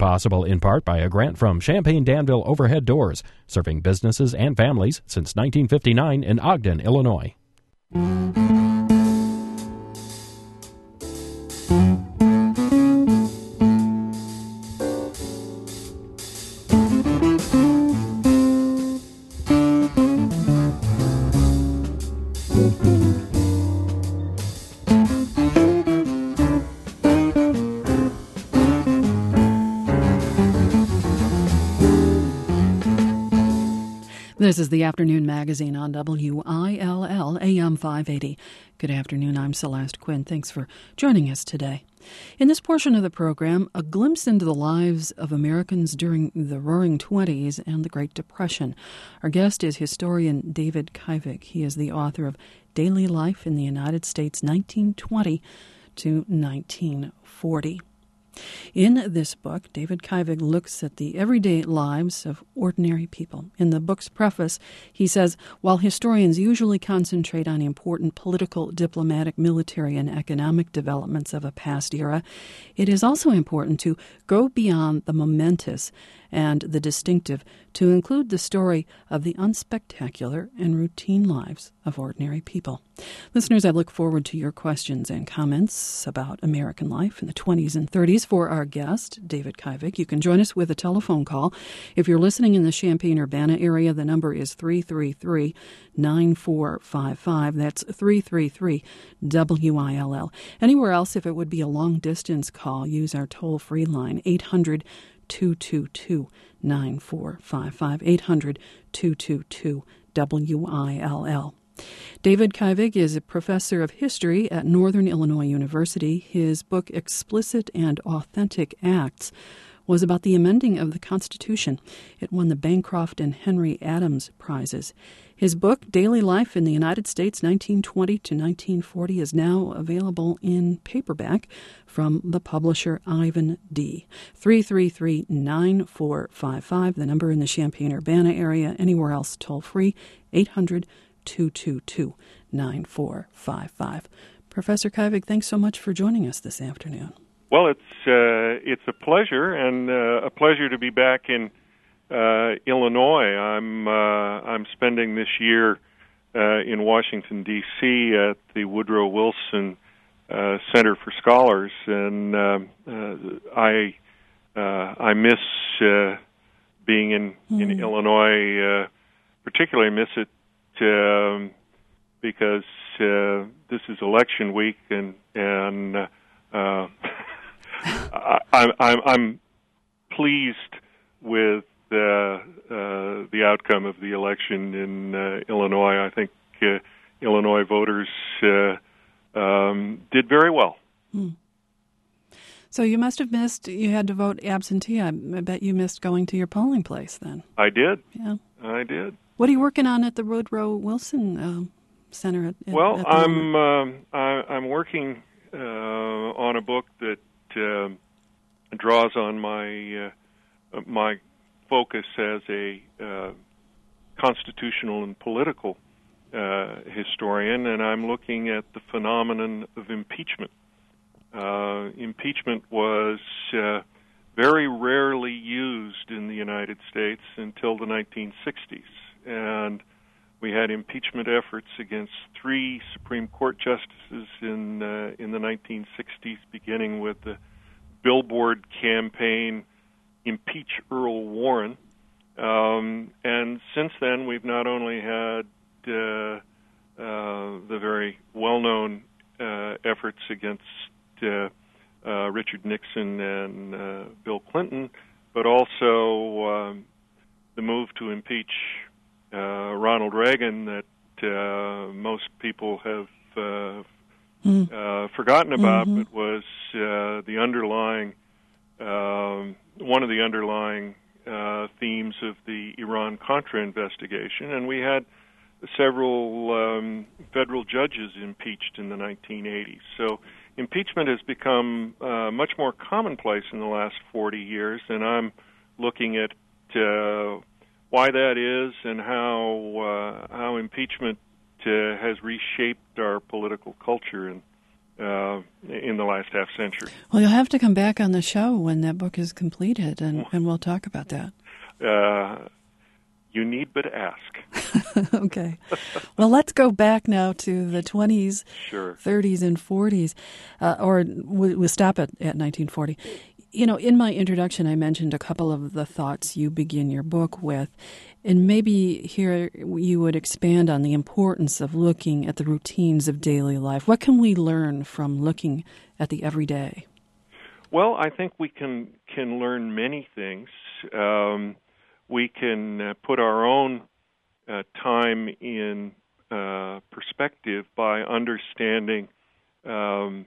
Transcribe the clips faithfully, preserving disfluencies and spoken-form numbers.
possible in part by a grant from Champaign Danville Overhead Doors, serving businesses and families since nineteen fifty-nine in Ogden, Illinois. This is the Afternoon Magazine on W I L L A M five eighty. Good afternoon, I'm Celeste Quinn. Thanks for joining us today. In this portion of the program, a glimpse into the lives of Americans during the Roaring Twenties and the Great Depression. Our guest is historian David Kivig. He is the author of Daily Life in the United States, nineteen twenty to nineteen forty. In this book, David Kivig looks at the everyday lives of ordinary people. In the book's preface, he says, while historians usually concentrate on important political, diplomatic, military, and economic developments of a past era, it is also important to go beyond the momentous and the distinctive to include the story of the unspectacular and routine lives of ordinary people. Listeners, I look forward to your questions and comments about American life in the twenties and thirties for our guest, David Kivig. You can join us with a telephone call. If you're listening in the Champaign-Urbana area, the number is three three three, nine four five five. That's three three three W I L L. Anywhere else, if it would be a long-distance call, use our toll-free line, eight hundred, two two two, nine four five five, eight hundred, two two two, W I L L. David Kivig is a professor of history at Northern Illinois University. His book, Explicit and Authentic Acts, was about the amending of the Constitution. It won the Bancroft and Henry Adams Prizes. His book, Daily Life in the United States, nineteen twenty to nineteen forty, is now available in paperback from the publisher Ivan D. three three three, nine four five five, the number in the Champaign-Urbana area. Anywhere else, toll-free, eight hundred, two two two, nine four five five. Professor Kivig, thanks so much for joining us this afternoon. Well, it's uh, it's a pleasure, and uh, a pleasure to be back in uh, Illinois. I'm uh, I'm spending this year uh, in Washington, D C at the Woodrow Wilson uh, Center for Scholars, and uh, uh, I uh, I miss uh, being in in mm. Illinois. Uh, particularly miss it um, because uh, this is election week, and and uh, uh, I, I'm I'm pleased with uh, uh, the outcome of the election in uh, Illinois. I think uh, Illinois voters uh, um, did very well. Hmm. So you must have missed, you had to vote absentee. I bet you missed going to your polling place then. I did. Yeah. I did. What are you working on at the Woodrow Wilson um, Center? At, well, at I'm um, I, I'm working uh, on a book that uh, draws on my uh, my focus as a uh, constitutional and political uh, historian, and I'm looking at the phenomenon of impeachment. Uh, impeachment was uh, very rarely used in the United States until the nineteen sixties, and we had impeachment efforts against three Supreme Court justices in uh, in the nineteen sixties, beginning with the billboard campaign "Impeach Earl Warren," um, and since then we've not only had uh, uh, the very well-known uh, efforts against Uh, uh, Richard Nixon and uh, Bill Clinton, but also um, the move to impeach uh, Ronald Reagan that uh, most people have uh, mm. uh, forgotten about, mm-hmm. but was uh, the underlying, um, one of the underlying uh, themes of the Iran-Contra investigation. And we had several um, federal judges impeached in the nineteen eighties. So impeachment has become uh, much more commonplace in the last forty years, and I'm looking at uh, why that is and how uh, how impeachment uh, has reshaped our political culture in uh, in the last half century. Well, you'll have to come back on the show when that book is completed, and, and we'll talk about that. Uh, you need but ask. Okay. Well, let's go back now to the twenties, sure. thirties, and forties, uh, or we, we'll stop at, at nineteen forty. You know, in my introduction, I mentioned a couple of the thoughts you begin your book with, and maybe here you would expand on the importance of looking at the routines of daily life. What can we learn from looking at the everyday? Well, I think we can can learn many things. Um, we can uh, put our own uh, time in uh, perspective by understanding um,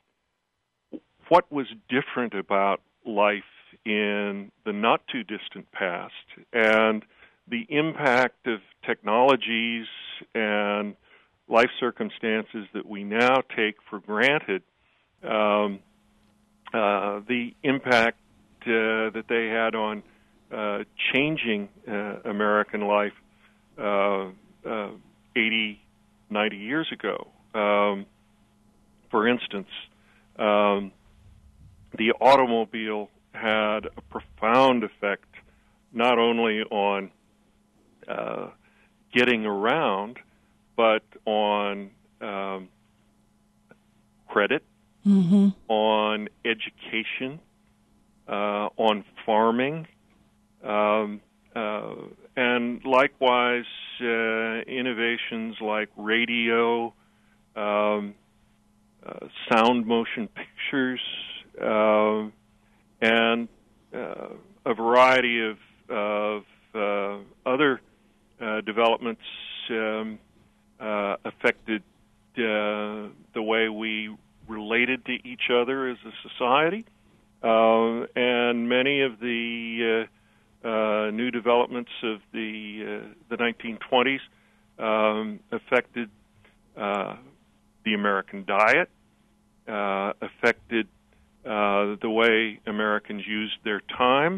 what was different about life in the not-too-distant past, and the impact of technologies and life circumstances that we now take for granted, um, uh, the impact uh, that they had on uh, changing uh, American life uh, uh, eighty, ninety years ago. Um, for instance, um, the automobile had a profound effect not only on uh, getting around, but on um, credit, mm-hmm. on education, uh, on farming, um, uh, and likewise uh, innovations like radio, um, uh, sound motion pictures, uh, and uh, a variety of, of uh, other uh, developments um, uh, affected uh, the way we related to each other as a society. Uh, and many of the uh, uh, new developments of the uh, the nineteen twenties um, affected uh, the American diet, uh, affected uh, the way Americans used their time,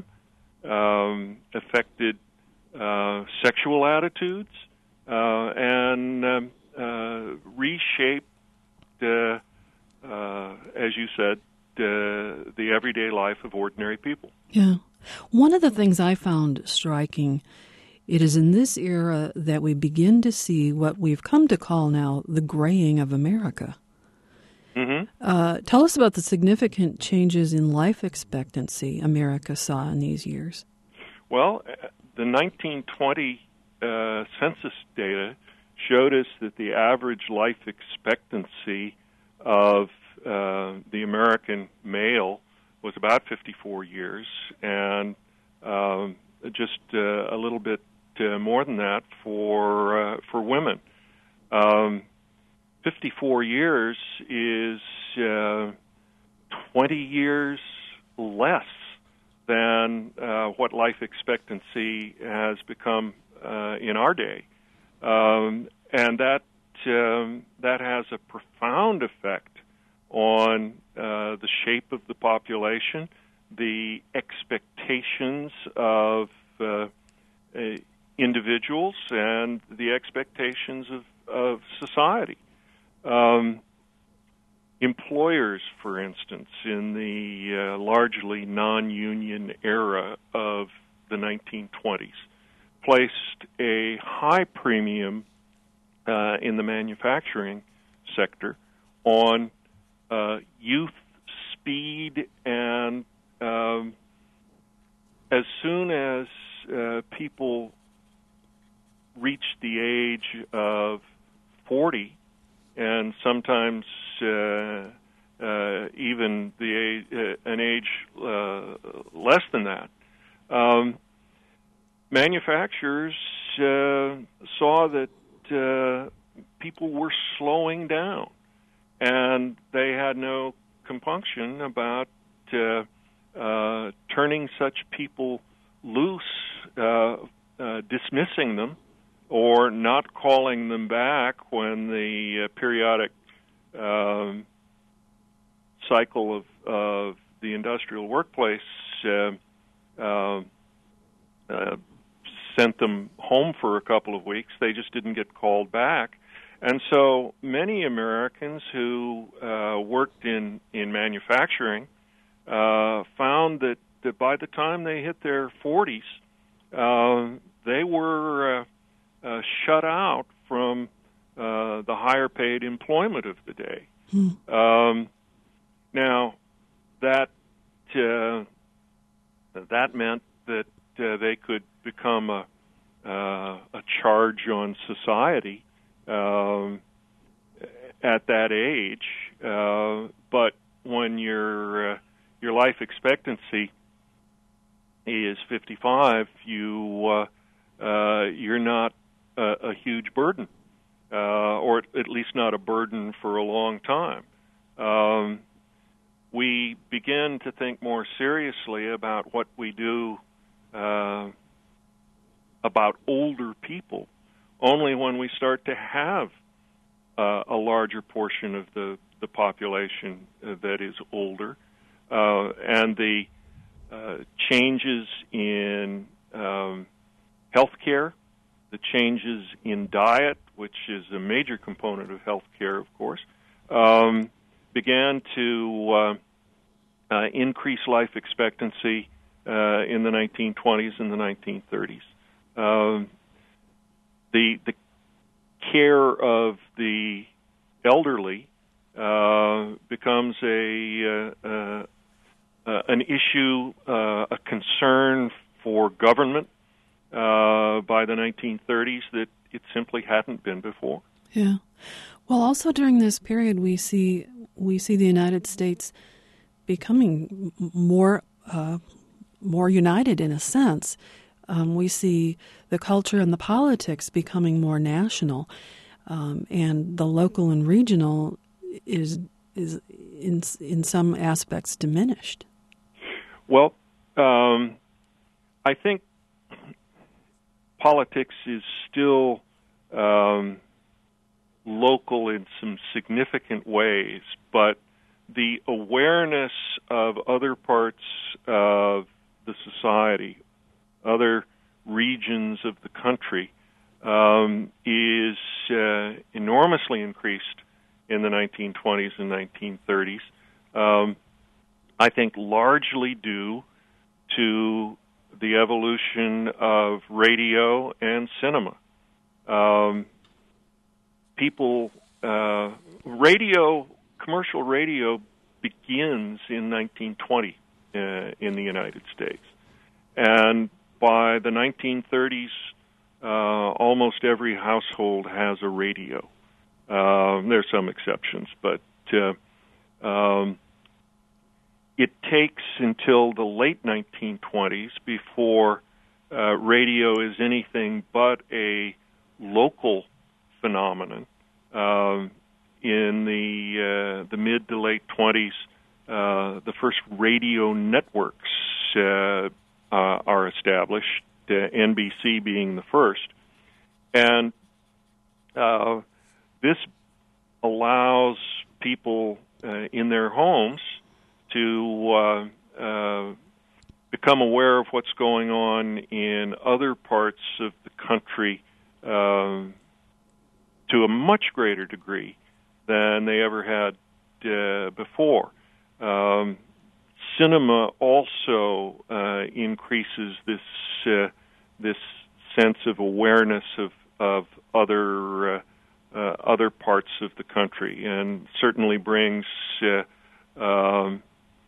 um, affected uh, sexual attitudes, uh, and um, uh, reshaped, uh, uh, as you said, uh, the everyday life of ordinary people. Yeah. One of the things I found striking, it is in this era that we begin to see what we've come to call now the graying of America. Mm-hmm. Uh, tell us about the significant changes in life expectancy America saw in these years. Well, the nineteen twenty uh, census data showed us that the average life expectancy of uh, the American male was about fifty-four years, and um, just uh, a little bit uh, more than that for uh, for women. Um, fifty-four years is uh, twenty years less than uh, what life expectancy has become uh, in our day, um, and that um, that has a profound effect on uh, the shape of the population, the expectations of uh, uh, individuals, and the expectations of, of society. Um, employers, for instance, in the uh, largely non-union era of the nineteen twenties, placed a high premium uh, in the manufacturing sector on uh, youth, speed, and um, as soon as uh, people reached the age of forty, and sometimes uh, uh, even the age, uh, an age uh, less than that, um, manufacturers uh, saw that uh, people were slowing down, and they had no compunction about uh, uh, turning such people loose, uh, uh, dismissing them, or not calling them back when the uh, periodic um, cycle of, of the industrial workplace uh, uh, uh, sent them home for a couple of weeks. They just didn't get called back. And so many Americans who uh, worked in, in manufacturing uh, found that, that by the time they hit their forties, uh, they were uh, uh, shut out from uh, the higher paid employment of the day. Hmm. Um, now, that uh, that meant that uh, they could become a, uh, a charge on society um, at that age. Uh, but when your uh, your life expectancy is fifty-five, you uh, uh, you're not a, a huge burden, uh, or at least not a burden for a long time. Um, we begin to think more seriously about what we do uh, about older people only when we start to have uh, a larger portion of the, the population uh, that is older. Uh, and the uh, changes in um, healthcare, the changes in diet, which is a major component of healthcare, of course, um, began to uh, uh, increase life expectancy uh, in the nineteen twenties and the nineteen thirties. Um, the the care of the elderly uh, becomes a uh, uh, uh, an issue, uh, a concern for government uh, by the nineteen thirties that it simply hadn't been before. Yeah. Well, also during this period, we see we see the United States becoming more uh, more united in a sense. Um, we see the culture and the politics becoming more national, um, and the local and regional is is in in some aspects diminished. Well, um, I think politics is still um, local in some significant ways, but the awareness of other parts of the society, other regions of the country, um, is uh, enormously increased in the nineteen twenties and nineteen thirties. Um, I think largely due to the evolution of radio and cinema. Um, people, uh, radio, commercial radio begins in nineteen twenty uh, in the United States. And by the nineteen thirties, uh, almost every household has a radio. Uh, there's some exceptions, but uh, um, it takes until the late nineteen twenties before uh, radio is anything but a local phenomenon. Um, in the uh, the mid to late twenties, uh, the first radio networks uh, uh, are established, uh, N B C being the first. And uh, this allows people uh, in their homes to uh, uh, become aware of what's going on in other parts of the country uh, to a much greater degree than they ever had uh, before. Um, cinema also uh, increases this uh, this sense of awareness of of other uh, uh, other parts of the country, and certainly brings uh, um,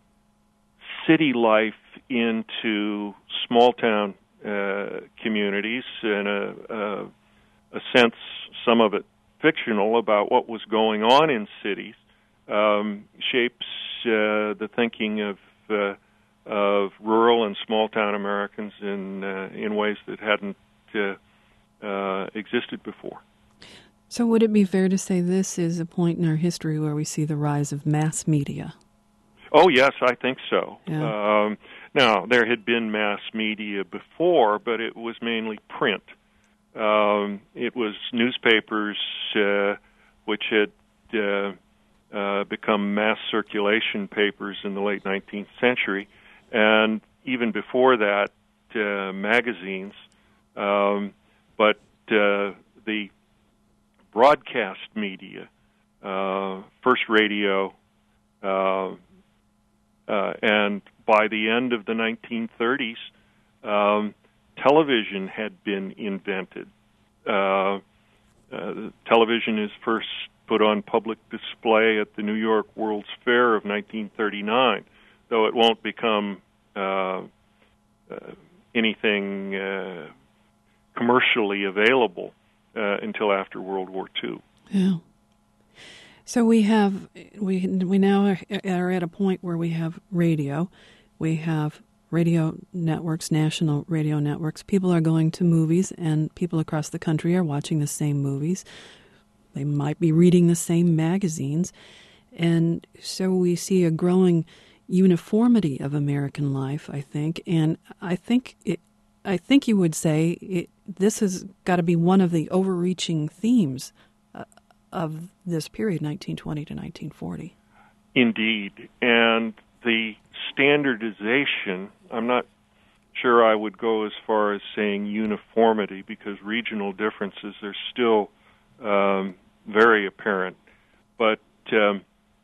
city life into small town uh, communities, and a, a, a sense, some of it fictional, about what was going on in cities, um, shapes uh, the thinking of uh, of rural and small town Americans in uh, in ways that hadn't uh, uh, existed before. So would it be fair to say this is a point in our history where we see the rise of mass media? Oh, yes, I think so. Yeah. Um, now, there had been mass media before, but it was mainly print. Um, it was newspapers, uh, which had uh, uh, become mass circulation papers in the late nineteenth century, and even before that, uh, magazines. Um, but uh, the broadcast media, uh, first radio, uh, uh, and by the end of the nineteen thirties, um, television had been invented. Uh, uh, television is first put on public display at the New York World's Fair of nineteen thirty-nine, though it won't become uh, uh, anything uh, commercially available uh, until after World War Two. Yeah. So we have we we now are at a point where we have radio, we have radio networks, national radio networks. People are going to movies, and people across the country are watching the same movies. They might be reading the same magazines, and so we see a growing uniformity of American life, I think. And I think it, I think you would say it, this has got to be one of the overreaching themes uh, of this period, nineteen twenty to nineteen forty. Indeed, and the standardization, I'm not sure I would go as far as saying uniformity, because regional differences are still um, very apparent, but um,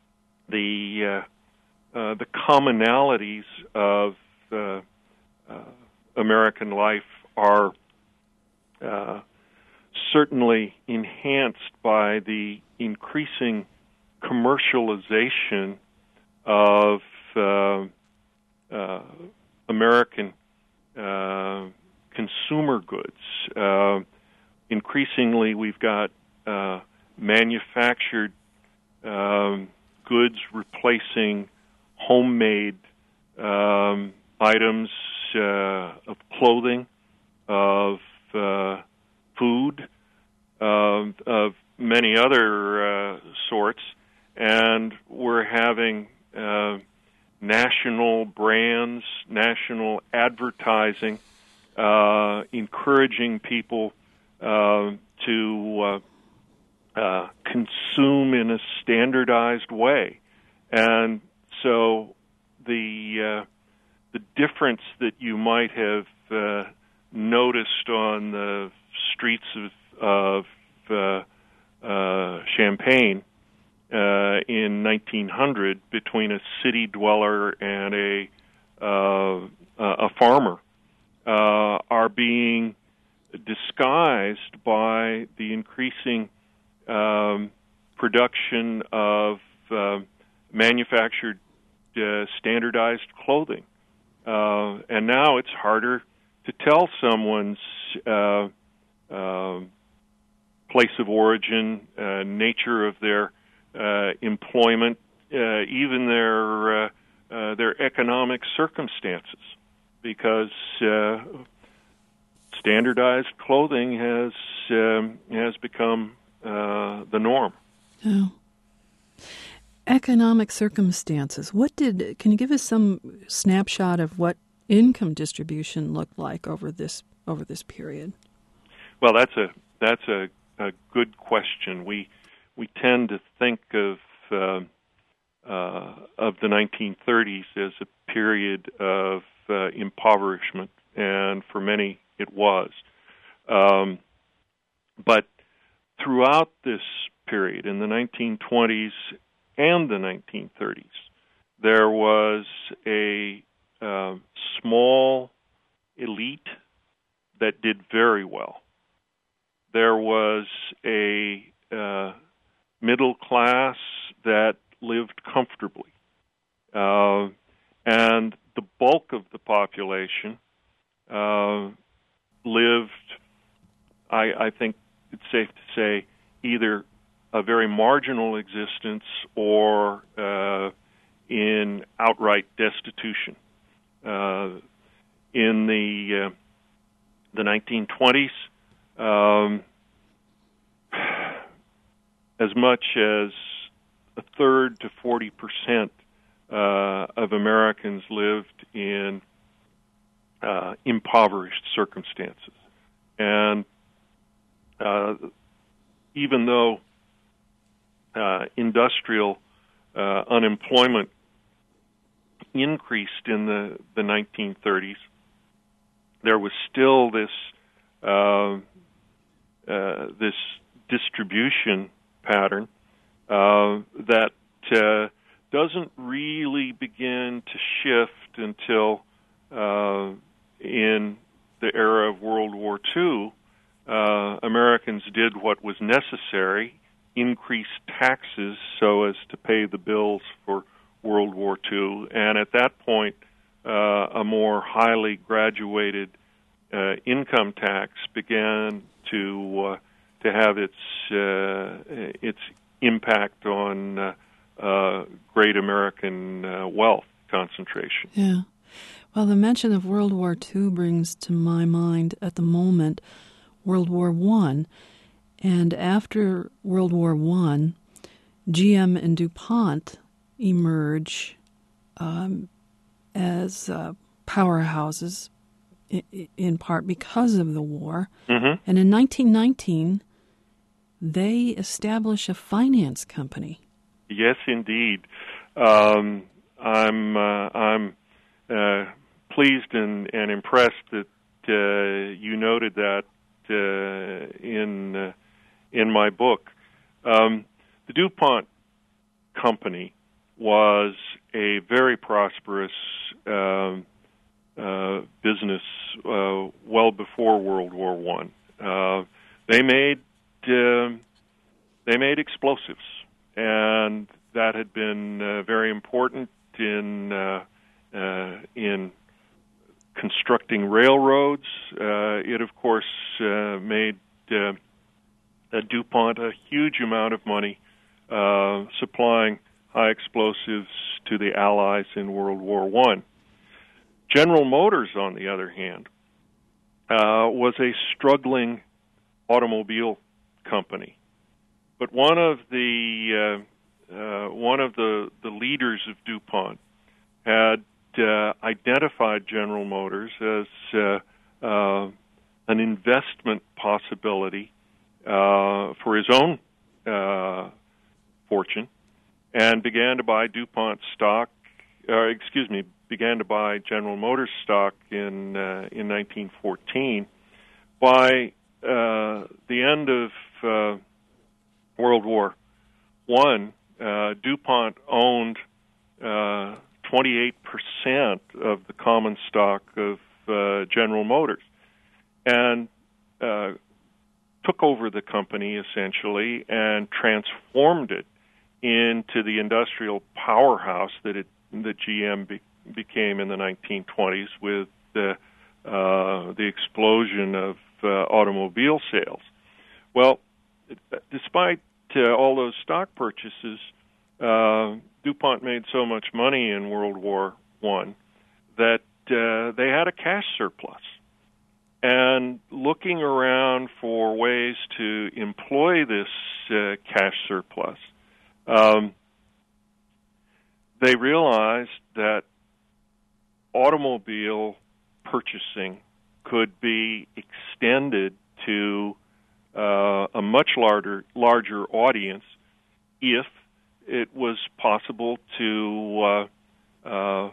the uh, uh, the commonalities of uh, uh, American life are uh, certainly enhanced by the increasing commercialization of uh, uh, American uh, consumer goods. Uh, increasingly, we've got uh, manufactured um, goods replacing homemade um, items uh, of clothing, of uh, food, uh, of many other uh, sorts, and we're having uh, national brands, national advertising, uh, encouraging people uh, to uh, uh, consume in a standardized way. And so the uh, the difference that you might have uh, noticed on the streets of, of uh, uh, Champaign Uh, in nineteen hundred between a city dweller and a uh, a farmer uh, are being disguised by the increasing um, production of uh, manufactured uh, standardized clothing, uh, and now it's harder to tell someone's uh, uh, place of origin, uh, nature of their Uh, employment, uh, even their uh, uh, their economic circumstances, because uh, standardized clothing has um, has become uh, the norm. Oh. Economic circumstances. What did? Can you give us some snapshot of what income distribution looked like over this over this period? Well, that's a that's a, a good question. We We tend to think of uh, uh, of the nineteen thirties as a period of uh, impoverishment, and for many it was. Um, but throughout this period, in the nineteen twenties and the nineteen thirties, there was a uh, small elite that did very well. There was a uh, middle class that lived comfortably. Uh, and the bulk of the population uh, lived, I, I think it's safe to say, either a very marginal existence or uh, in outright destitution. Uh, in the, uh, the nineteen twenties, um, as much as a third to forty percent uh, of Americans lived in uh, impoverished circumstances. And uh, even though uh, industrial uh, unemployment increased in the, the nineteen thirties, there was still this uh, uh, this distribution pattern uh, that uh, doesn't really begin to shift until uh, in the era of World War Two. Uh, Americans did what was necessary, increased taxes so as to pay the bills for World War Two, and at that point, uh, a more highly graduated uh, income tax began to uh, to have its uh, its impact on uh, uh, great American uh, wealth concentration. Yeah. Well, the mention of World War Two brings to my mind at the moment World War One, and after World War One, G M and DuPont emerge um, as uh, powerhouses, in, in part because of the war. Mm-hmm. And in nineteen nineteen, they establish a finance company. Yes, indeed. Um, I'm uh, I'm uh, pleased and, and impressed that uh, you noted that uh, in uh, in my book. Um, the DuPont company was a very prosperous um, uh, business uh, well before World War One. Uh, they made uh, they made explosives, and that had been uh, very important in uh, uh, in constructing railroads. Uh, it, of course, uh, made uh, DuPont a huge amount of money uh, supplying high explosives to the Allies in World War One. General Motors, on the other hand, uh, was a struggling automobile company. But one of the uh, uh, one of the, the leaders of DuPont had uh, identified General Motors as uh, uh, an investment possibility uh, for his own uh, fortune, and began to buy DuPont stock. Uh, excuse me, began to buy General Motors stock in uh, in nineteen fourteen. By uh, the end of uh, World War One, uh, DuPont owned uh, twenty-eight percent of the common stock of uh, General Motors, and uh, took over the company essentially and transformed it into the industrial powerhouse that it that G M be, became in the nineteen twenties with the uh, the explosion of uh, automobile sales. Well, despite uh, all those stock purchases, uh, DuPont made so much money in World War One that uh, they had a cash surplus. And looking around for ways to employ this uh, cash surplus, um, they realized that automobile purchasing could be extended to uh, a much larger larger audience if it was possible to uh, uh,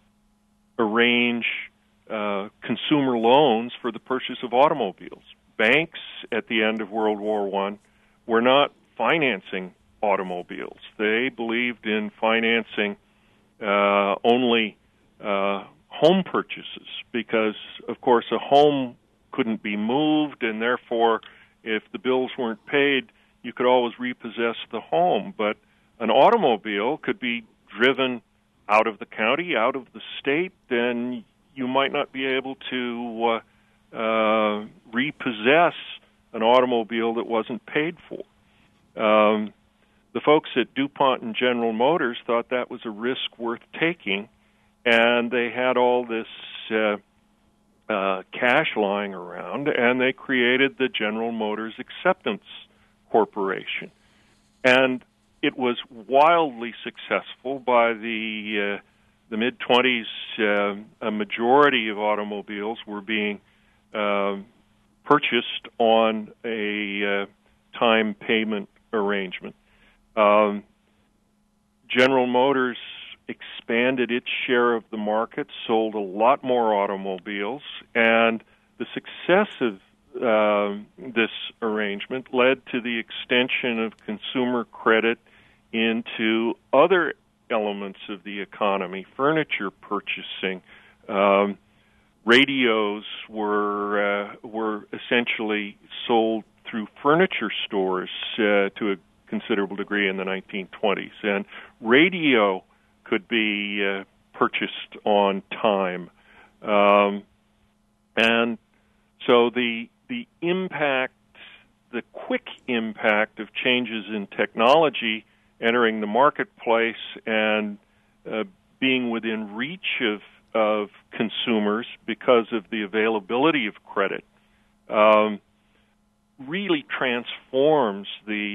arrange uh, consumer loans for the purchase of automobiles. Banks at the end of World War One were not financing automobiles. They believed in financing uh, only uh, home purchases because, of course, a home couldn't be moved, and therefore, if the bills weren't paid, you could always repossess the home. But an automobile could be driven out of the county, out of the state, and you might not be able to uh, uh, repossess an automobile that wasn't paid for. Um, the folks at DuPont and General Motors thought that was a risk worth taking, and they had all this uh, uh, cash lying around, and they created the General Motors Acceptance Corporation. And it was wildly successful. By the uh, the mid-twenties, uh, a majority of automobiles were being uh, purchased on a uh, time payment arrangement. Um, General Motors expanded its share of the market, sold a lot more automobiles, and the success of uh, this arrangement led to the extension of consumer credit into other elements of the economy, furniture purchasing. Um, radios were uh, were essentially sold through furniture stores uh, to a considerable degree in the nineteen twenties, and radio could be uh, purchased on time. Um, and so the the impact, the quick impact of changes in technology entering the marketplace and uh, being within reach of of consumers because of the availability of credit, um, really transforms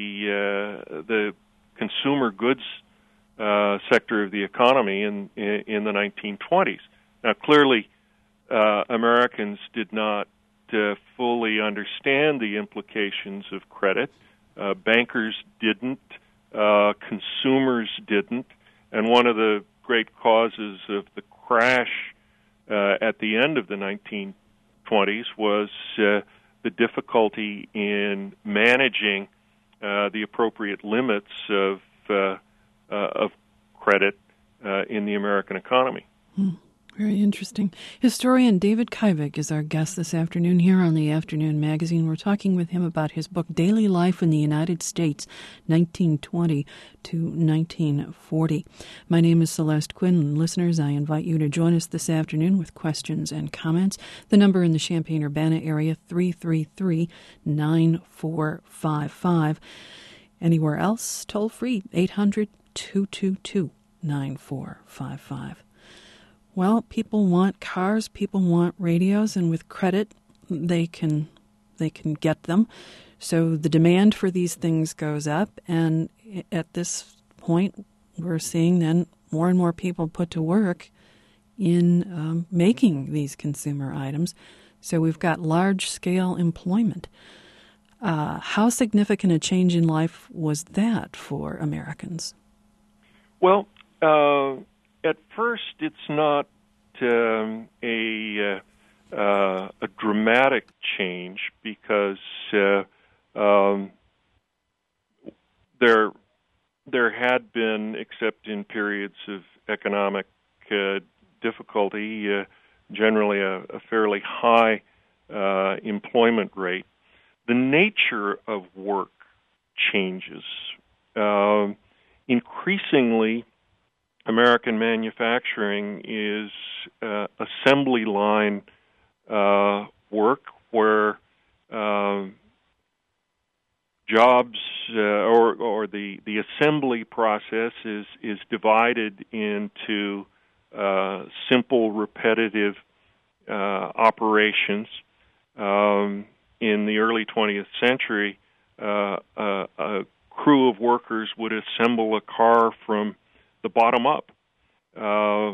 the uh, the consumer goods uh, sector of the economy in in, in the nineteen twenties. Now, clearly, uh, Americans did not uh, fully understand the implications of credit. Uh, bankers didn't. Uh, consumers didn't. And one of the great causes of the crash uh, at the end of the nineteen twenties was uh, the difficulty in managing uh, the appropriate limits of uh, uh, of credit uh, in the American economy. Hmm. Very interesting. Historian David Kivec is our guest this afternoon here on the Afternoon Magazine. We're talking with him about his book, Daily Life in the United States, nineteen twenty to nineteen forty. My name is Celeste Quinn. Listeners, I invite you to join us this afternoon with questions and comments. The number in the Champaign-Urbana area, three three three, nine four five five. Anywhere else, toll free, eight hundred, two two two, nine four five five. Well, people want cars, people want radios, and with credit, they can they can get them. So the demand for these things goes up, and at this point, we're seeing then more and more people put to work in um, making these consumer items. So we've got large-scale employment. Uh, how significant a change in life was that for Americans? Well, uh at first, it's not um, a uh, uh, a dramatic change because uh, um, there there had been, except in periods of economic uh, difficulty, uh, generally a, a fairly high uh, employment rate. The nature of work changes. Uh, increasingly, American manufacturing is uh, assembly line uh, work where uh, jobs uh, or or the, the assembly process is is divided into uh, simple, repetitive uh, operations. Um, in the early twentieth century, uh, a, a crew of workers would assemble a car from the bottom up. Uh,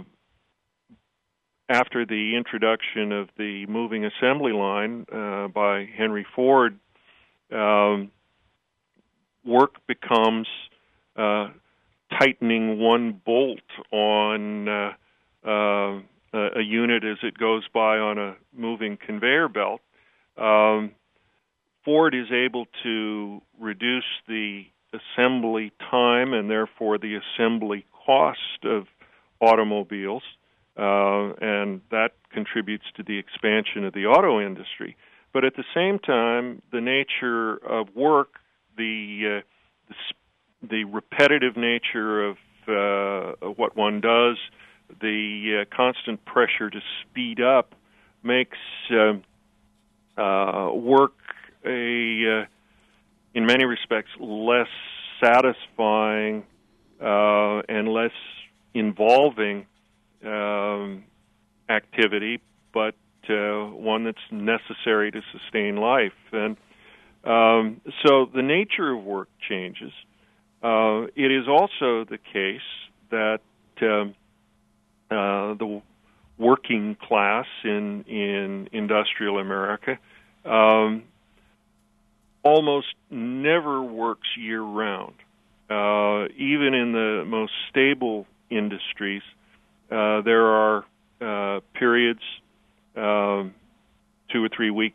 after the introduction of the moving assembly line uh, by Henry Ford, um, work becomes uh, tightening one bolt on uh, uh, a unit as it goes by on a moving conveyor belt. Um, Ford is able to reduce the assembly time and therefore the assembly cost of automobiles, uh, and that contributes to the expansion of the auto industry. But at the same time, the nature of work, the uh, the, the repetitive nature of uh, what one does, the uh, constant pressure to speed up makes uh, uh, work a, uh, in many respects, less satisfying uh, and less involving um, activity, but uh, one that's necessary to sustain life. And um, so the nature of work changes. Uh, it is also the case that um, uh, the working class in in industrial America um, almost never works year-round. Uh, even in the most stable industries, uh, there are uh, periods, um, two or three weeks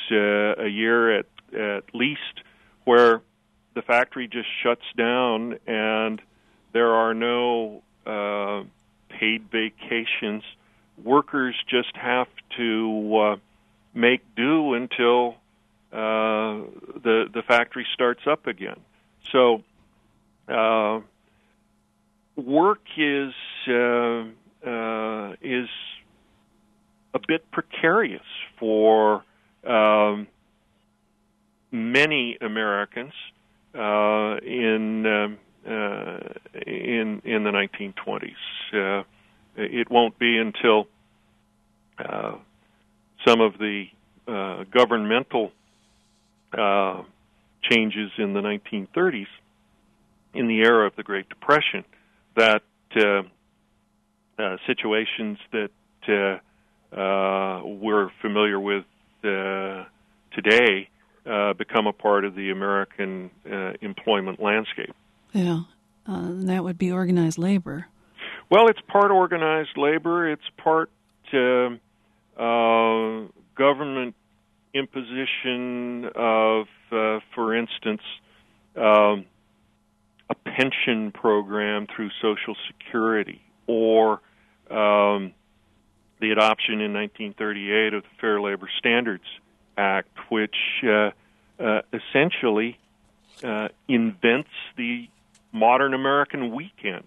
uh, a year at at least where the factory just shuts down and there are no uh, paid vacations. Workers just have to uh, make do until uh, the the factory starts up again. So uh, work is uh, uh, is a bit precarious for um, many Americans uh, in um, uh, in in the nineteen twenties. Uh, it won't be until uh, some of the uh, governmental uh, changes in the nineteen thirties, in the era of the Great Depression, that uh, uh, situations that uh, uh, we're familiar with uh, today uh, become a part of the American uh, employment landscape. Yeah, uh, that would be organized labor. Well, it's part organized labor. It's part uh, uh, government imposition of, uh, for instance, um, a pension program through Social Security, or um, the adoption in nineteen thirty-eight of the Fair Labor Standards Act, which uh, uh, essentially uh, invents the modern American weekend.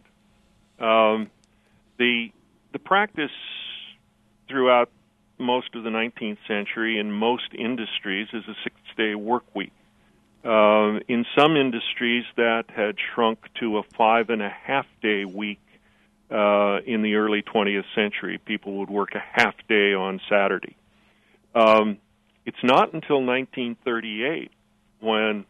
Um, the the practice throughout most of the nineteenth century in most industries is a six-day work week. Uh, in some industries, that had shrunk to a five-and-a-half-day week. Uh, in the early twentieth century, people would work a half day on Saturday. Um, it's not until nineteen thirty-eight when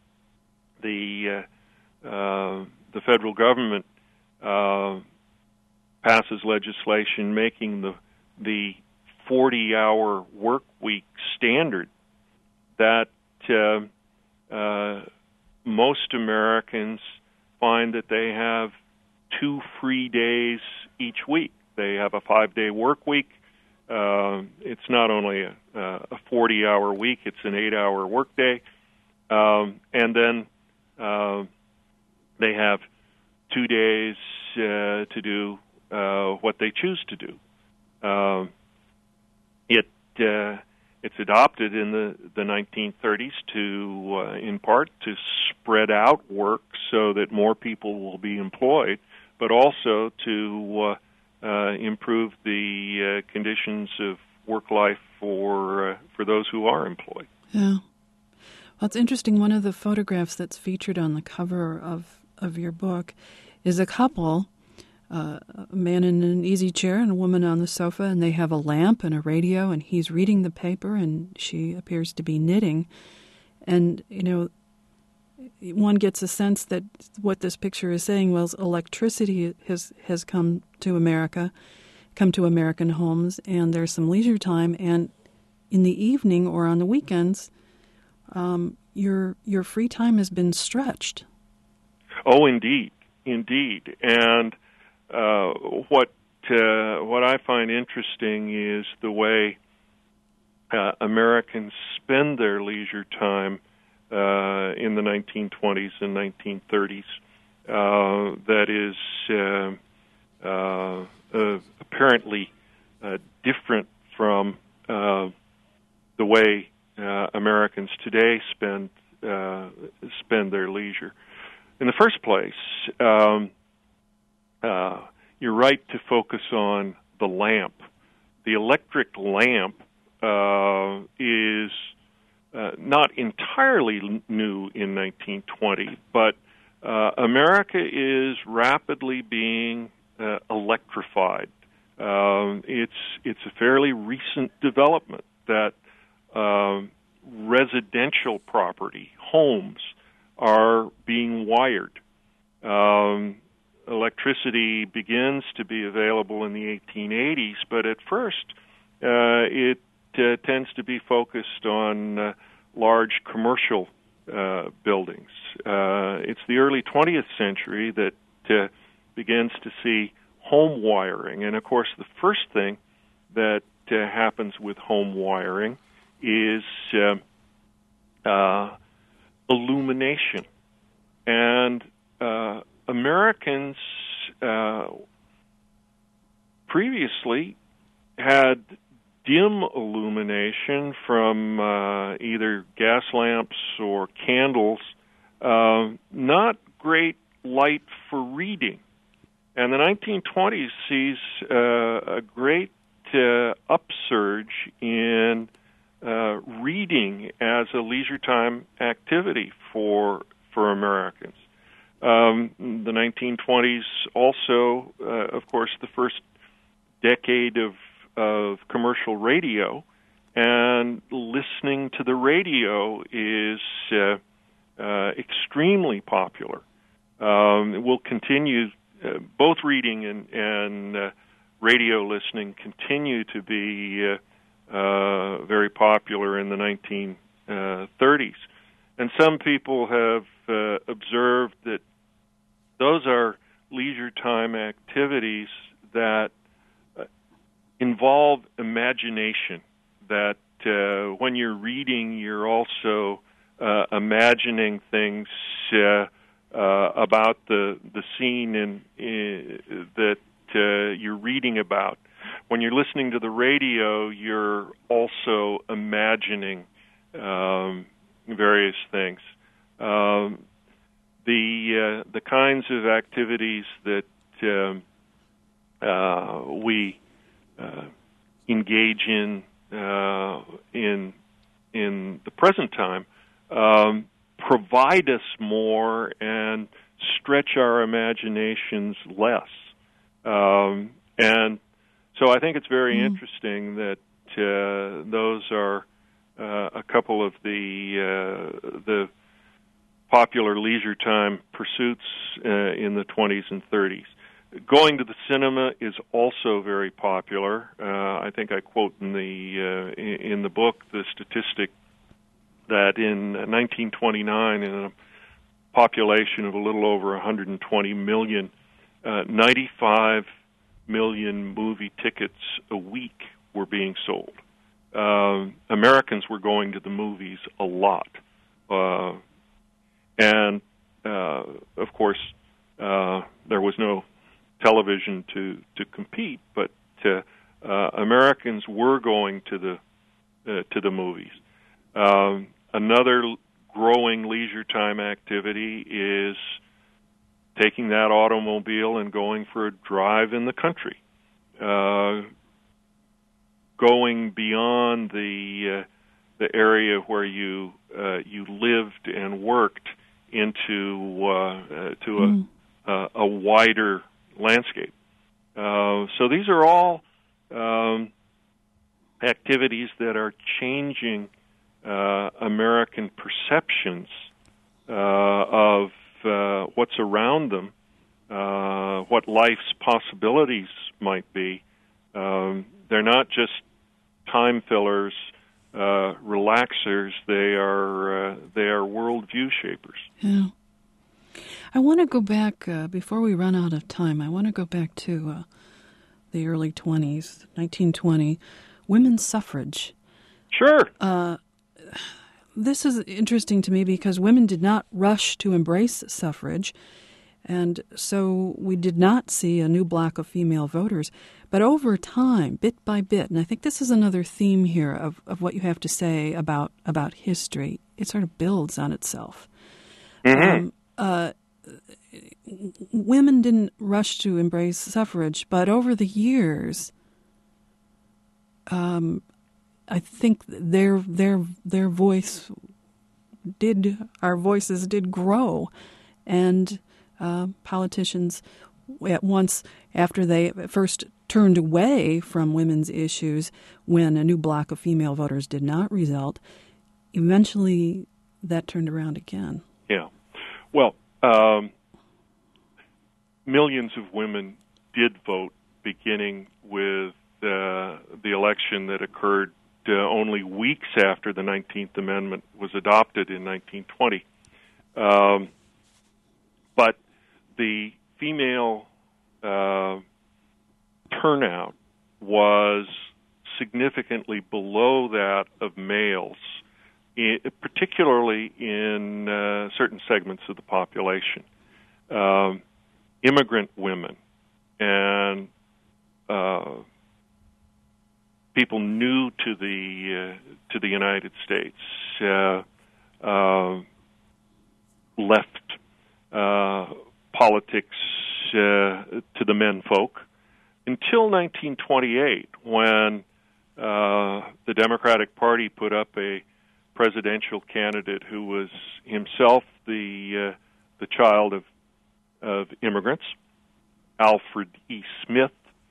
the uh, uh, the federal government uh, passes legislation making the the forty-hour work week standard that uh, uh, most Americans find that they have two free days each week. They have a five-day work week. Uh, it's not only a, a forty-hour week, it's an eight-hour work day. Um, and then uh, they have two days uh, to do uh, what they choose to do. Uh, it uh, it's adopted in the, the nineteen thirties to, uh, in part, to spread out work so that more people will be employed, but also to uh, uh, improve the uh, conditions of work life for uh, for those who are employed. Yeah. Well, it's interesting. One of the photographs that's featured on the cover of, of your book is a couple, uh, a man in an easy chair and a woman on the sofa, and they have a lamp and a radio, and he's reading the paper, and she appears to be knitting. And, you know, one gets a sense that what this picture is saying was electricity has has come to America, come to American homes, and there's some leisure time. And in the evening or on the weekends, um, your your free time has been stretched. Oh, indeed, indeed. And uh, what uh, what I find interesting is the way uh, Americans spend their leisure time Uh, in the nineteen twenties and nineteen thirties, uh, that is uh, uh, uh, apparently uh, different from uh, the way uh, Americans today spend uh, spend their leisure. In the first place, um, uh, you're right to focus on the lamp. The electric lamp uh, is Uh, not entirely new in nineteen twenty, but uh, America is rapidly being uh, electrified. Um, it's it's a fairly recent development that um, residential property, homes, are being wired. Um, electricity begins to be available in the eighteen eighties, but at first uh, it Uh, tends to be focused on uh, large commercial uh, buildings. Uh, it's the early twentieth century that uh, begins to see home wiring. And, of course, the first thing that uh, happens with home wiring is uh, uh, illumination. And uh, Americans uh, previously had dim illumination from uh, either gas lamps or candles, uh, not great light for reading. And the nineteen twenties sees uh, a great uh, upsurge in uh, reading as a leisure time activity for for Americans. Um, the nineteen twenties also, uh, of course, the first decade of of commercial radio, and listening to the radio is uh, uh, extremely popular. Um, it will continue, uh, both reading and, and uh, radio listening continue to be uh, uh, very popular in the nineteen thirties. And some people have uh, observed that those are leisure time activities that involve imagination, that uh, when you're reading, you're also uh, imagining things uh, uh, about the the scene in, in, that uh, you're reading about. When you're listening to the radio, you're also imagining um, various things. Um, the uh, the kinds of activities that um, uh, we Uh, engage in uh, in in the present time um, provide us more and stretch our imaginations less, um, and so I think it's very mm. interesting that uh, those are uh, a couple of the uh, the popular leisure time pursuits uh, in the twenties and thirties. Going to the cinema is also very popular. Uh, I think I quote in the uh, in the book the statistic that in nineteen twenty-nine, in a population of a little over one hundred twenty million, uh, ninety-five million movie tickets a week were being sold. Uh, Americans were going to the movies a lot, uh, and uh, of course uh, there was no television to, to compete, but uh, uh, Americans were going to the uh, to the movies. Um, another growing leisure time activity is taking that automobile and going for a drive in the country, uh, going beyond the uh, the area where you uh, you lived and worked into uh, uh, to a mm. uh, a wider landscape. Uh, so these are all um, activities that are changing uh, American perceptions uh, of uh, what's around them, uh, what life's possibilities might be. Um, they're not just time fillers, uh, relaxers. They are uh, they are worldview shapers. Yeah. I want to go back, uh, before we run out of time, I want to go back to uh, the early twenties, nineteen twenty, women's suffrage. Sure. Uh, this is interesting to me because women did not rush to embrace suffrage, and so we did not see a new block of female voters. But over time, bit by bit, and I think this is another theme here of, of what you have to say about, about history, it sort of builds on itself. Mm-hmm. Um, Uh, women didn't rush to embrace suffrage, but over the years, um, I think their their their voice did our voices did grow, and uh, politicians at once after they first turned away from women's issues when a new block of female voters did not result, eventually that turned around again. Yeah. Well, um, millions of women did vote beginning with uh, the election that occurred uh, only weeks after the nineteenth Amendment was adopted in nineteen twenty. Um, but the female uh, turnout was significantly below that of males I, particularly in uh, certain segments of the population. Um, immigrant women and uh, people new to the uh, to the United States uh, uh, left uh, politics uh, to the menfolk until nineteen twenty-eight, when uh, the Democratic Party put up a presidential candidate who was himself the uh, the child of of immigrants, Alfred E. Smith,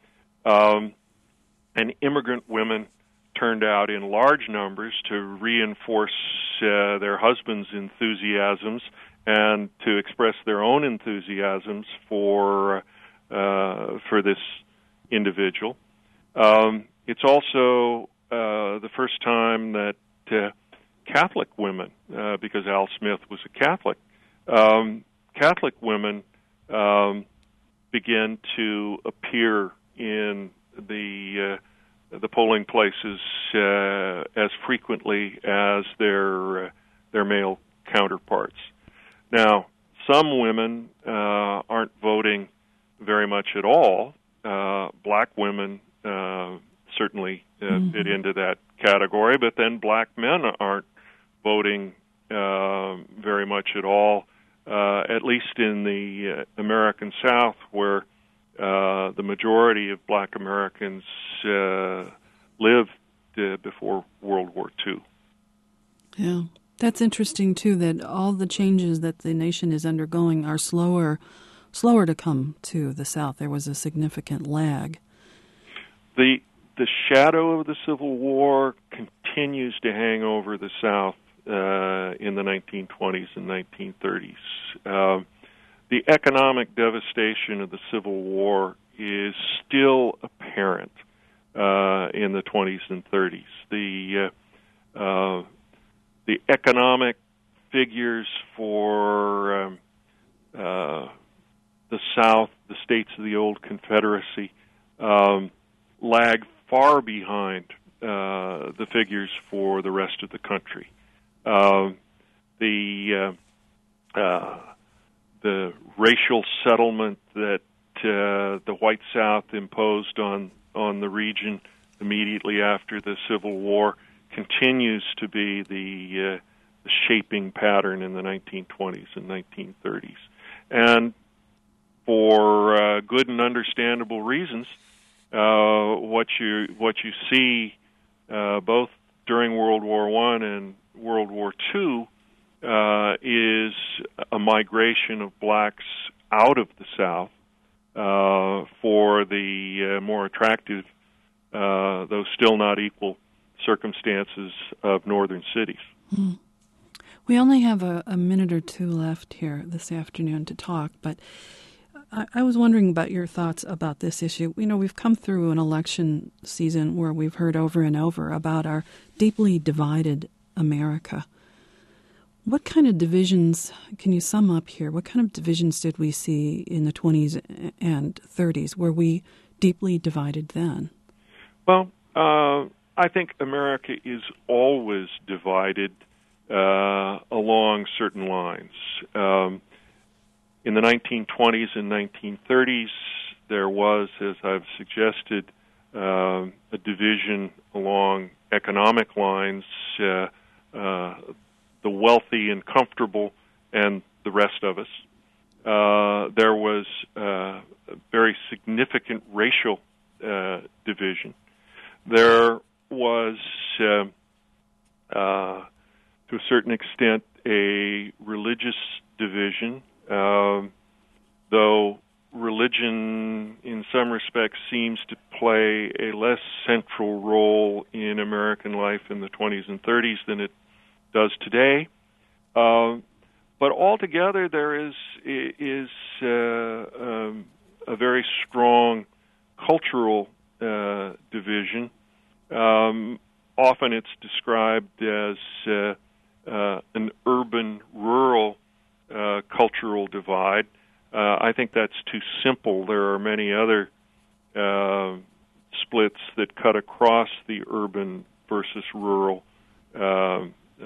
um, and immigrant women turned out in large numbers to reinforce uh, their husbands' enthusiasms and to express their own enthusiasms for uh, for this individual. Um, it's also uh, the first time that uh, Catholic women, uh, because Al Smith was a Catholic, um, Catholic women um, began to appear in the uh, the polling places uh, as frequently as their uh, their male counterparts. Now, some women uh, aren't voting very much at all. Uh, black women uh, certainly uh, mm-hmm. fit into that category, but then black men aren't voting uh, very much at all, uh, at least in the uh, American South, where uh, the majority of black Americans uh, lived uh, before World War Two. Yeah, that's interesting, too, that all the changes that the nation is undergoing are slower, slower to come to the South. There was a significant lag. The the shadow of the Civil War continues to hang over the South uh, in the nineteen twenties and nineteen thirties. Uh, the economic devastation of the Civil War is still apparent uh, in the twenties and thirties. The uh, uh, the economic figures for um, uh, the South, the states of the old Confederacy, um, lag far behind uh, the figures for the rest of the country. Uh, the uh, uh, the racial settlement that uh, the white South imposed on on the region immediately after the Civil War continues to be the, uh, the shaping pattern in the nineteen twenties and nineteen thirties, and for uh, good and understandable reasons. Uh, what you what you see uh, both during World War One and World War Two uh, is a migration of blacks out of the South uh, for the uh, more attractive, uh, though still not equal, circumstances of northern cities. Mm. We only have a, a minute or two left here this afternoon to talk, but I, I was wondering about your thoughts about this issue. You know, we've come through an election season where we've heard over and over about our deeply divided America. What kind of divisions, can you sum up here, what kind of divisions did we see in the twenties and thirties? Were we deeply divided then? Well, uh, I think America is always divided uh, along certain lines. Um, in the nineteen twenties and nineteen thirties, there was, as I've suggested, uh, a division along economic lines, uh, uh, the wealthy and comfortable and the rest of us. Uh, there was uh, a very significant racial uh, division. There was, uh, uh, to a certain extent, a religious division, uh, though religion in some respects seems to play a less central role in American life in the twenties and thirties than it does today. Uh, but altogether, there is is uh, um, a very strong cultural uh, division. Um, often it's described as uh, uh, an urban-rural uh, cultural divide. Uh, I think that's too simple. There are many other uh, splits that cut across the urban versus rural uh, uh,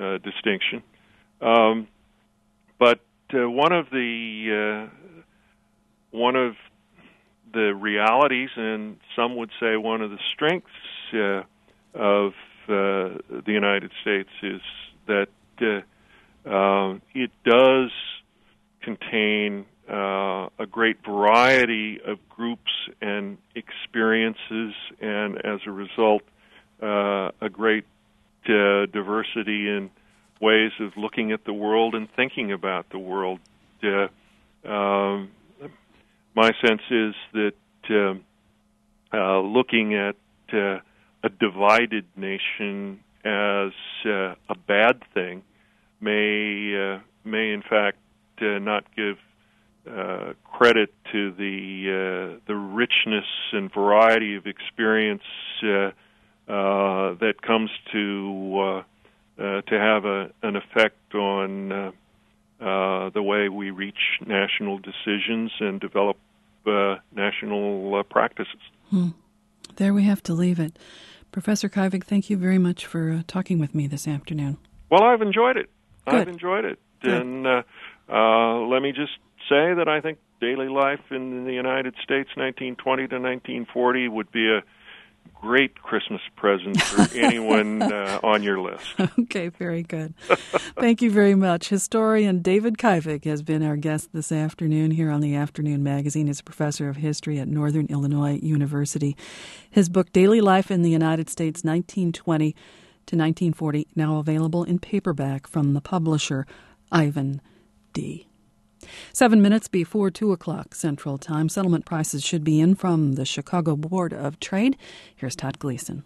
extinction. Um, but uh, one of the uh, one of the realities, and some would say one of the strengths uh, of uh, the United States, is that uh, uh, it does contain uh, a great variety of groups and experiences, and as a result, uh, a great uh, diversity in ways of looking at the world and thinking about the world. Uh, um, my sense is that uh, uh, looking at uh, a divided nation as uh, a bad thing may uh, may in fact uh, not give uh, credit to the uh, the richness and variety of experience uh, uh, that comes to uh, uh, to have a, an effect on uh, uh, the way we reach national decisions and develop uh, national uh, practices. Hmm. There we have to leave it. Professor Kivig, thank you very much for uh, talking with me this afternoon. Well, I've enjoyed it. Good. I've enjoyed it. Good. And uh, uh, let me just say that I think daily life in the United States, nineteen twenty to nineteen forty, would be a great Christmas present for anyone uh, on your list. Okay, very good. Thank you very much. Historian David Kivig has been our guest this afternoon here on the Afternoon Magazine. He's a professor of history at Northern Illinois University. His book, Daily Life in the United States, nineteen twenty to nineteen forty, now available in paperback from the publisher Ivan D. Seven minutes before two o'clock Central Time. Settlement prices should be in from the Chicago Board of Trade. Here's Todd Gleason.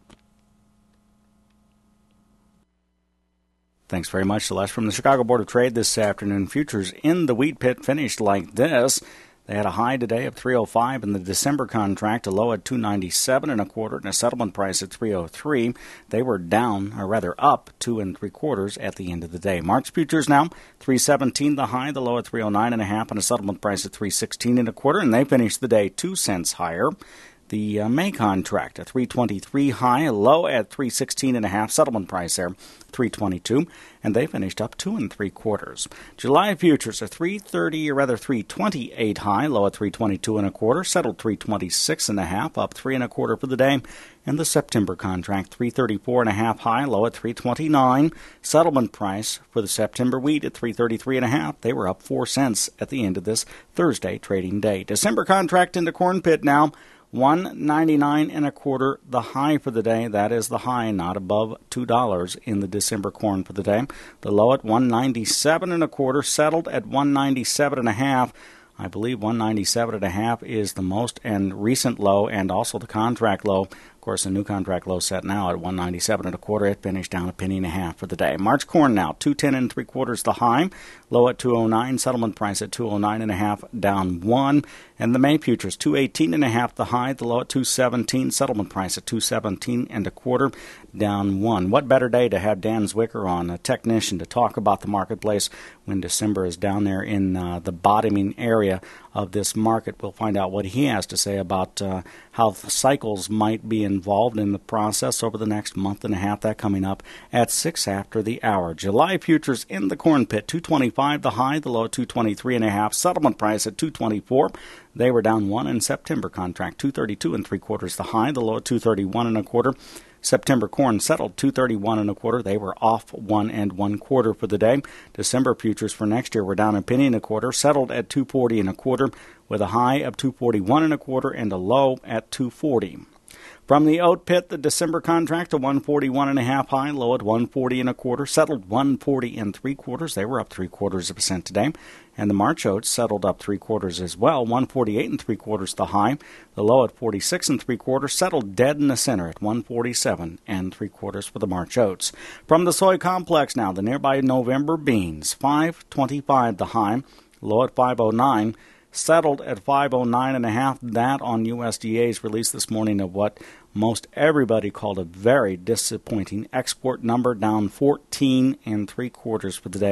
Thanks very much, Celeste. From the Chicago Board of Trade this afternoon, futures in the wheat pit finished like this. They had a high today of three oh five in the December contract, a low at two ninety-seven and a quarter, and a settlement price at three oh three. They were down, or rather up, two and three quarters at the end of the day. March futures now, three seventeen the high, the low at three oh nine and a half, and a settlement price at three sixteen and a quarter, and they finished the day two cents higher. The uh, May contract, a three twenty-three high, a low at three sixteen and a half, settlement price there, three twenty-two, and they finished up two and three quarters. July futures, a three thirty, or rather three twenty-eight high, low at three twenty-two and a quarter, settled three twenty-six and a half, up three and a quarter for the day. And the September contract, three thirty-four and a half high, low at three twenty-nine, settlement price for the September wheat at three thirty-three and a half. They were up four cents at the end of this Thursday trading day. December contract into corn pit now, one ninety-nine and a quarter, the high for the day. That is the high, not above two dollars in the December corn for the day. The low at one ninety-seven and a quarter, settled at one ninety-seven and a half. I believe one ninety-seven and a half is the most and recent low, and also the contract low. Of course, the new contract low set now at one ninety-seven and a quarter. It finished down a penny and a half for the day. March corn now, two ten and three quarters the high, low at two oh nine, settlement price at two oh nine and a half, down one. And the May futures, two eighteen and a half the high, the low at two seventeen, settlement price at two seventeen and a quarter, down one. What better day to have Dan Zwicker on, a technician, to talk about the marketplace when December is down there in uh, the bottoming area of this market. We'll find out what he has to say about uh, how cycles might be involved in the process over the next month and a half. That coming up at six after the hour. July futures in the corn pit, two twenty-five the high, the low at two twenty-three and a half, settlement price at two twenty-four. They were down one. In September contract, two thirty-two and three quarters the high, the low at two thirty-one and a quarter. September corn settled two thirty-one and a quarter. They were off one and one quarter for the day. December futures for next year were down a penny and a quarter, settled at two forty and a quarter, with a high of two forty-one and a quarter and a low at two forty. From the oat pit, the December contract, a one forty-one and a half high, low at one forty and a quarter, settled one forty and three quarters. They were up three quarters of a cent today. And the March oats settled up three quarters as well, one forty-eight and three quarters the high, the low at forty-six and three quarters, settled dead in the center at one forty-seven and three quarters for the March oats. From the soy complex now, the nearby November beans, five twenty-five the high, low at five oh nine. Settled at five oh nine and a half. That on U S D A's release this morning of what most everybody called a very disappointing export number, down fourteen and three quarters for the day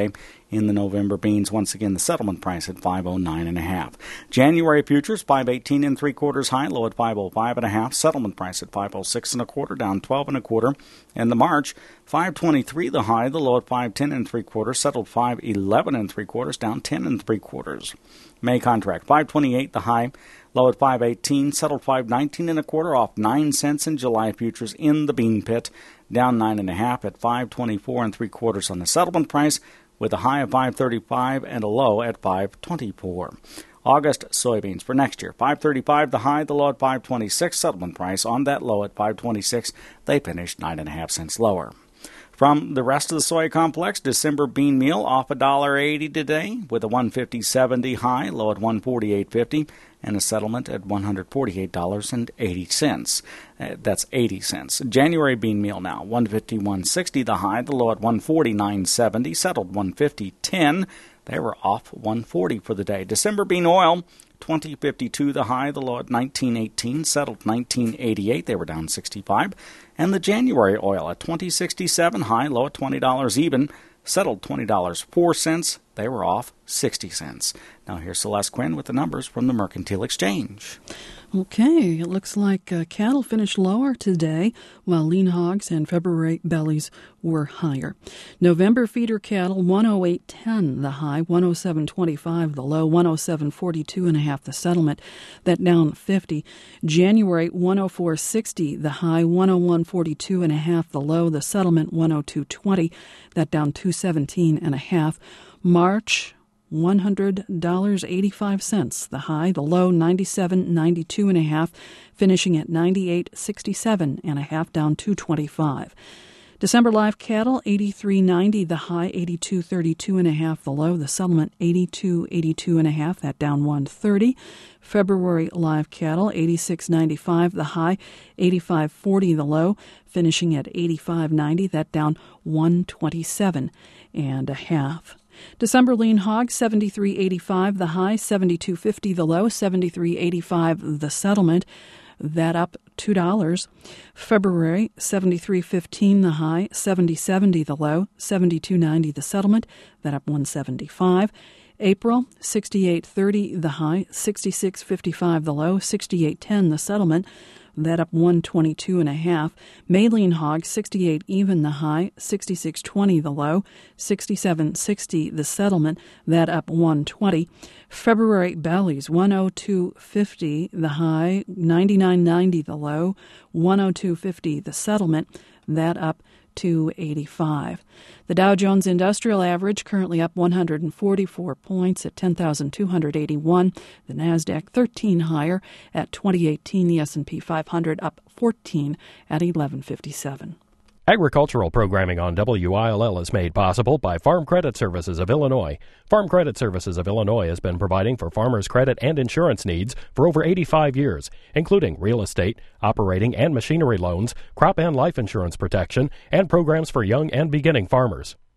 in the November beans. Once again, the settlement price at five oh nine and a half. January futures five eighteen and three quarters high, low at five oh five and a half. Settlement price at five oh six and a quarter, down twelve and a quarter. And the March five twenty-three the high, the low at five ten and three quarters, settled five eleven and three quarters, down ten and three quarters. May contract five twenty-eight the high, low at five eighteen, settled five nineteen and a quarter, off nine cents in July futures in the bean pit, down nine and a half at five twenty-four and three quarters on the settlement price, with a high of five thirty-five and a low at five twenty-four. August soybeans for next year, five thirty-five the high, the low at five twenty-six, settlement price on that low at five twenty-six. They finished nine and a half cents lower. From the rest of the soy complex, December bean meal off one dollar eighty today, with a one fifty seventy high, low at one forty-eight fifty, and a settlement at one hundred forty-eight dollars and eighty cents. Uh, that's eighty cents. January bean meal now, one fifty-one sixty the high, the low at one forty-nine seventy, settled one fifty ten. They were off one forty for the day. December bean oil, twenty fifty-two the high, the low at nineteen eighteen, settled nineteen eighty-eight. They were down sixty-five. And the January oil at twenty sixty-seven high, low at twenty dollars even, settled twenty dollars and four cents. They were off sixty cents. Now here's Celeste Quinn with the numbers from the Mercantile Exchange. Okay, it looks like uh, cattle finished lower today, while lean hogs and February bellies were higher. November feeder cattle, one oh eight ten the high, one oh seven twenty-five the low, one oh seven forty-two and a half the settlement, that down fifty. January, one oh four sixty the high, one oh one forty-two and a half the low, the settlement one oh two twenty, that down two seventeen and a half. March, one hundred dollars and eighty-five cents the high, the low ninety-seven ninety-two and a half, finishing at ninety-eight sixty-seven and a half, down two twenty-five. December live cattle, eighty-three ninety the high, eighty-two thirty-two and a half the low, the settlement eighty-two eighty-two and a half, that down one thirty. February live cattle, eighty-six ninety-five the high, eighty-five forty the low, finishing at eighty-five ninety, that down one twenty-seven and a half. December lean hog, seventy-three eighty-five the high, seventy-two fifty the low, seventy-three eighty-five the settlement, that up two dollars. February, seventy-three fifteen the high, seventy seventy the low, seventy-two ninety the settlement, that up one seventy-five. April, sixty-eight thirty the high, sixty-six fifty-five the low, sixty-eight ten the settlement, that up one twenty-two and a half. May lean hog, sixty-eight even the high, sixty-six twenty the low, sixty-seven sixty the settlement, that up one twenty. February bellies, one oh two fifty the high, ninety-nine ninety the low, one oh two fifty the settlement, that up two eighty-five. The Dow Jones Industrial Average currently up one hundred forty-four points at ten thousand two hundred eighty-one. The Nasdaq thirteen higher at twenty eighteen. The S and P five hundred up fourteen at eleven fifty-seven. Agricultural programming on W I L L is made possible by Farm Credit Services of Illinois. Farm Credit Services of Illinois has been providing for farmers' credit and insurance needs for over eighty-five years, including real estate, operating and machinery loans, crop and life insurance protection, and programs for young and beginning farmers.